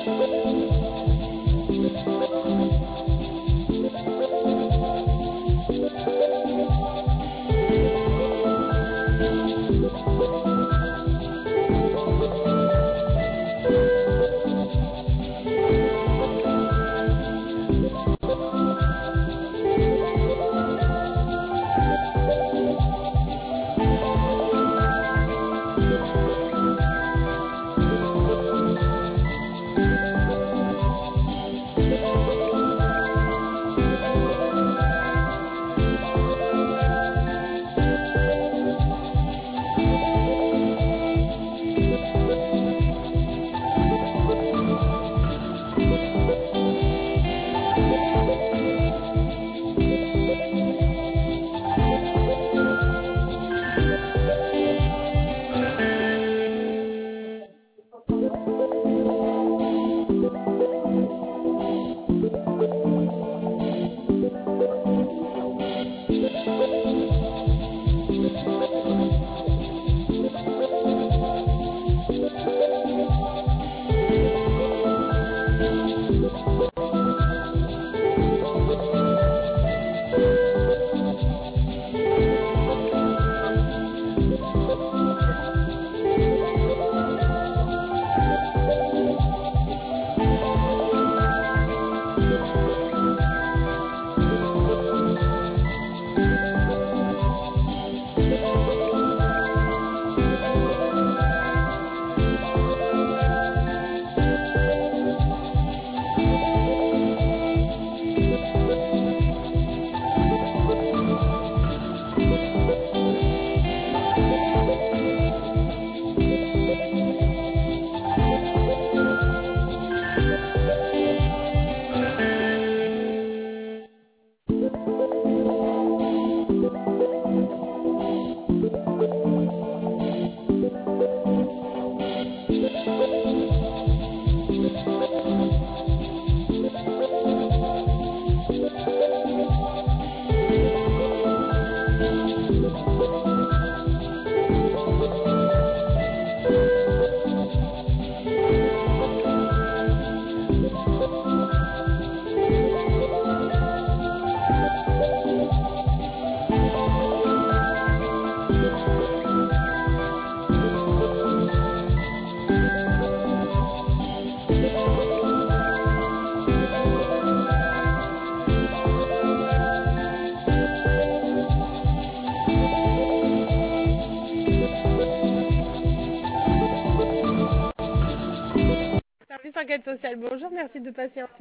Service enquête sociale, bonjour, merci de patienter.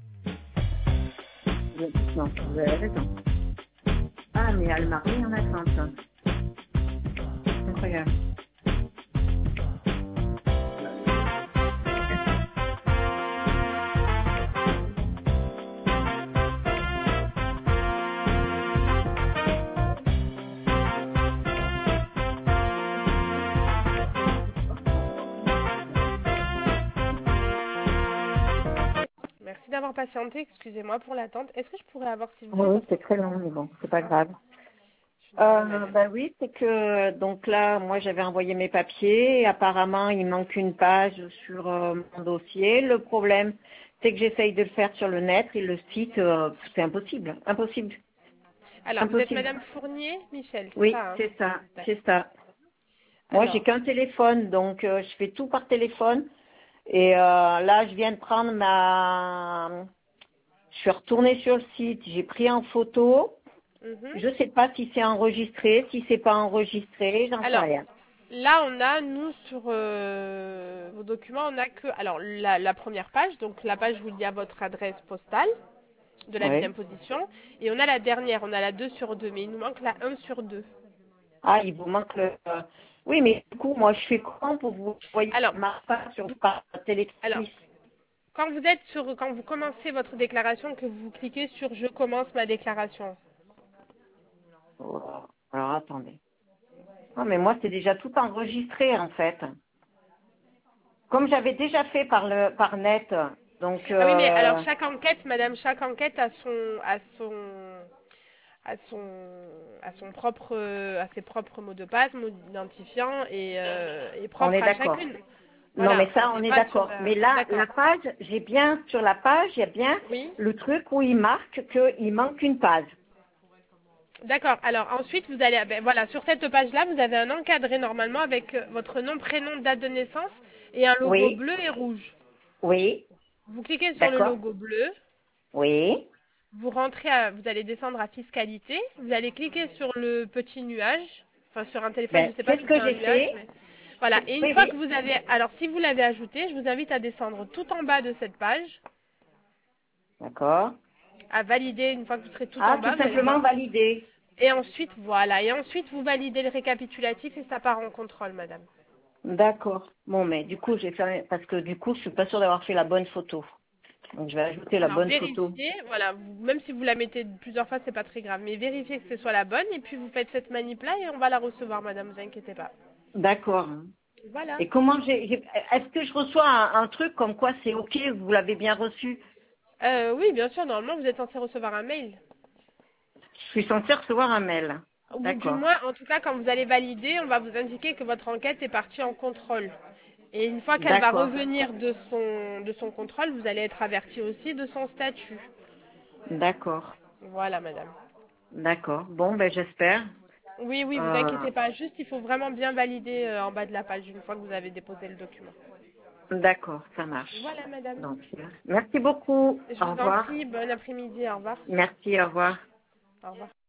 Non, vous avez raison. Ah, mais elle m'a mis en attente. Incroyable. Merci d'avoir patienté, excusez-moi pour l'attente. Est-ce que je pourrais avoir, s'il vous plaît, Oui, c'est très long, mais bon, c'est pas grave. Oui, c'est que donc là, moi j'avais envoyé mes papiers. Et apparemment, il manque une page sur mon dossier. Le problème, c'est que j'essaye de le faire sur le net et le site, c'est impossible, impossible, Alors, vous êtes impossible. Madame Fournier, Michel, c'est Oui, ça, hein? c'est ça, D'accord. c'est ça. Moi, j'ai Alors, qu'un téléphone, donc je fais tout par téléphone. Et là, je viens de prendre je suis retournée sur le site, j'ai pris en photo. Je sais pas si c'est enregistré, si c'est pas enregistré, j'en sais alors, rien. là, on a, nous, sur vos documents, on a que, alors, la première page, donc la page où il y a votre adresse postale de l'avis Oui. d'imposition, et on a la dernière, on a la 2 sur 2, mais il nous manque la 1 sur 2. Ah, il vous manque le. Oui, mais du coup, moi, je fais comment pour vous voyez Alors, ma page sur par alors, téléphone? quand vous commencez votre déclaration, que vous cliquez sur je commence ma déclaration. Oh, alors attendez. Non, mais moi, c'est déjà tout enregistré en fait. Comme j'avais déjà fait par net, donc. Ah oui, mais alors chaque enquête, madame, chaque enquête a son propre, a ses propres mots de passe, mots identifiants et On propre est à d'accord. chacune. Non, Voilà, mais ça, on on n'est est pas sur d'accord. Mais là, D'accord. la page, j'ai bien, sur la page, il y a bien Oui. le truc où il marque qu'il manque une page. D'accord. Alors ensuite, vous allez, ben, voilà, sur cette page-là, vous avez un encadré normalement avec votre nom, prénom, date de naissance et un logo Oui, bleu et rouge. oui, Vous cliquez sur le d'accord. logo bleu, Oui, vous vous allez descendre à fiscalité, vous allez cliquer sur le petit nuage, enfin sur un téléphone, je ben, ne sais pas c'est ce si c'est que un j'ai nuage, fait. mais voilà. Et une Oui, fois oui, que vous avez, alors si vous l'avez ajouté, je vous invite à descendre tout en bas de cette page, d'accord. à valider une fois que vous serez tout en Ah, tout bas, vous allez simplement voir. validé. Et ensuite, voilà. Et ensuite, vous validez le récapitulatif et ça part en contrôle, madame. D'accord. Bon, mais du coup, j'ai fait, parce que du coup, je suis pas sûre d'avoir fait la bonne photo. Donc, je vais ajouter la Alors bonne photo. vérifiez, voilà, même si vous la mettez plusieurs fois, c'est pas très grave, mais vérifiez que ce soit la bonne et puis vous faites cette manip là et on va la recevoir, madame, vous inquiétez pas. D'accord. Voilà. Et comment est-ce que je reçois un truc comme quoi c'est OK, vous l'avez bien reçu? Oui, bien sûr, normalement vous êtes censé recevoir un mail. Je suis censée recevoir un mail. Ou du D'accord. moins, en tout cas, quand vous allez valider, on va vous indiquer que votre enquête est partie en contrôle. Et une fois qu'elle va D'accord. revenir de son contrôle, vous allez être averti aussi de son statut. D'accord. Voilà, madame. D'accord. Bon, ben j'espère. Oui, oui, vous Euh, inquiétez pas. Juste, il faut vraiment bien valider en bas de la page une fois que vous avez déposé le document. d'accord, ça marche. Voilà, madame. Donc, merci beaucoup. Je Au vous en revoir. prie. Bon après-midi. Au revoir. Merci, au revoir. Au revoir.